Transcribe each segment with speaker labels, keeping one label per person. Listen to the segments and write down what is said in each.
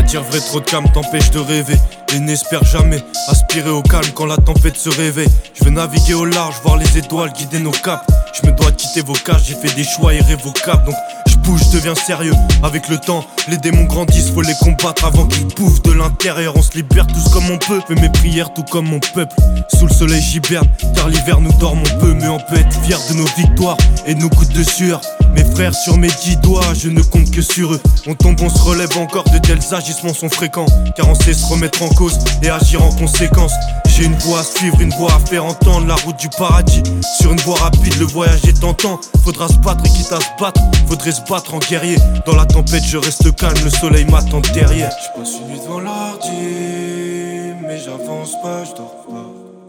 Speaker 1: dire vrai, trop de calme t'empêche de rêver. Et n'espère jamais aspirer au calme quand la tempête se réveille. Je veux naviguer au large, voir les étoiles guider nos caps. Je me dois de quitter vos cages, j'ai fait des choix irrévocables. Donc je bouge, je deviens sérieux. Avec le temps, les démons grandissent, faut les combattre avant qu'ils bouffent de l'intérieur. On se libère tous comme on peut, fais mes prières tout comme mon peuple. Sous le soleil j'hiberne, car l'hiver nous dorme on peut. Mais on peut être fier de nos victoires et de nos coups de sueur. Mes frères sur mes 10 doigts, je ne compte que sur eux. On tombe, on se relève encore, de tels agissements sont fréquents. Car on sait se remettre en cause et agir en conséquence. J'ai une voie à suivre, une voie à faire entendre. La route du paradis, sur une voie rapide, le voyage est tentant. Faudra se battre et quitte à se battre, faudrait se battre en guerrier. Dans la tempête je reste calme, le soleil m'attend derrière.
Speaker 2: Je passe une nuit devant l'ordi, mais j'avance pas, je dors pas.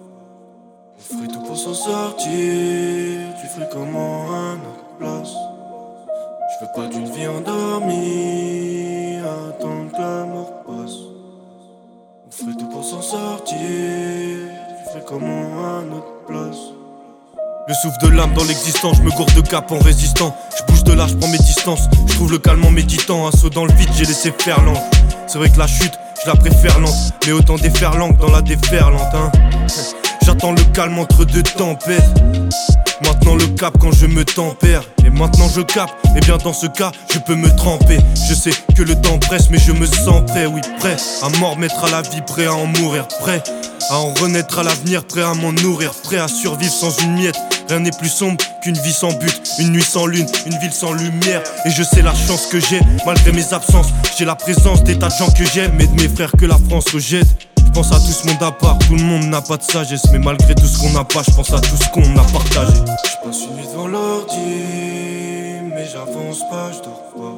Speaker 2: On ferait tout pour s'en sortir, tu ferais comment à notre place. Je veux pas d'une vie endormie, attendre que la mort passe. On ferait tout pour s'en sortir, tu ferais comment à notre place.
Speaker 1: Le souffle de l'âme dans l'existence, je me gourde de cap en résistant. Je bouge de là, je prends mes distances, je trouve le calme en méditant. Un saut dans le vide, j'ai laissé faire l'encre. C'est vrai que la chute, je la préfère lente, mais autant déferlante dans la déferlante, hein. J'attends le calme entre deux tempêtes. Maintenant le cap quand je me tempère. Et maintenant je capte, et bien dans ce cas je peux me tremper. Je sais que le temps presse mais je me sens prêt. Oui prêt à m'en remettre à la vie, prêt à en mourir, prêt à en renaître à l'avenir, prêt à m'en nourrir, prêt à survivre sans une miette. Rien n'est plus sombre qu'une vie sans but, une nuit sans lune, une ville sans lumière. Et je sais la chance que j'ai, malgré mes absences. J'ai la présence des tas de gens que j'aime et de mes frères que la France rejette. Je pense à tout ce monde à part, tout le monde n'a pas de sagesse. Mais malgré tout ce qu'on n'a pas, je pense à tout ce qu'on a partagé.
Speaker 2: Je passe une nuit devant l'ordi, mais j'avance pas, je dors pas.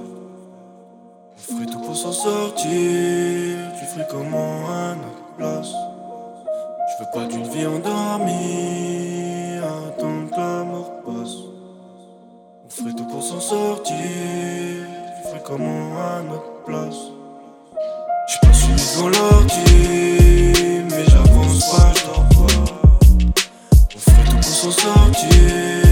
Speaker 2: On ferait tout pour s'en sortir, tu ferais comment à notre place. Je veux pas d'une vie endormie, attendre que la mort passe. On ferait tout pour s'en sortir, tu ferais comment à notre place. Je passe une nuit devant l'ordi, mais j'avance pas, je dors pas. On ferait tout pour s'en sortir.